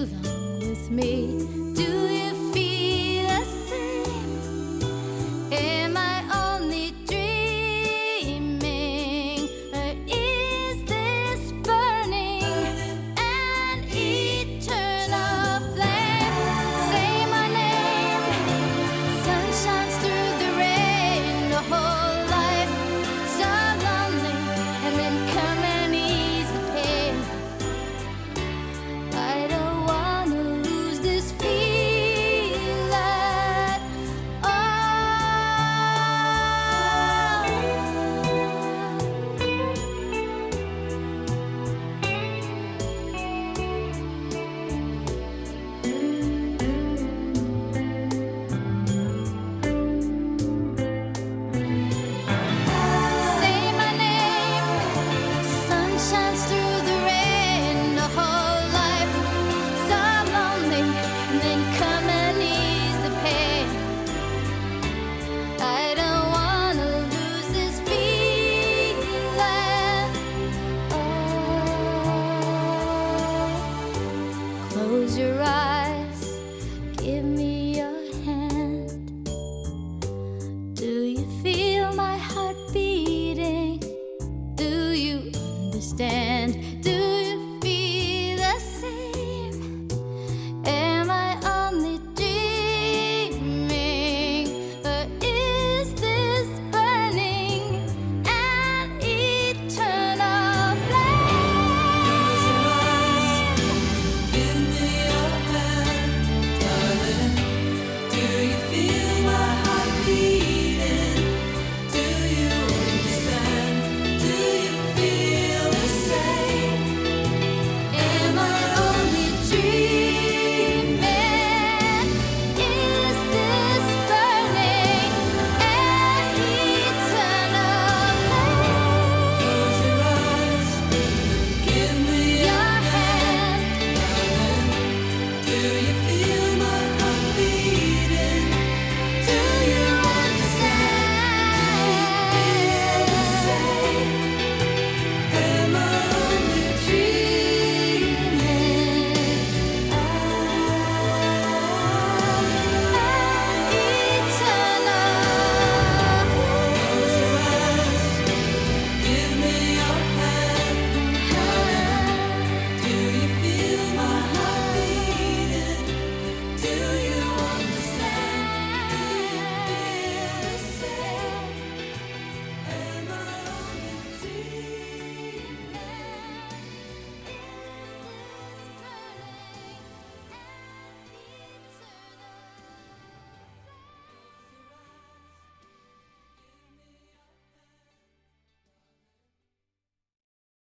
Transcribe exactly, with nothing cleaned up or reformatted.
along with me. Do you feel the same? Am I only dreaming, or is this burning an eternal flame? Say my name, sun shines through the rain, the whole life so lonely, and then come and ease the pain. I don't wanna lose this feeling at Say my name, sun shines through the rain, the whole life so lonely, and then come and ease the pain. I don't wanna lose this feeling. Oh, close your eyes, give me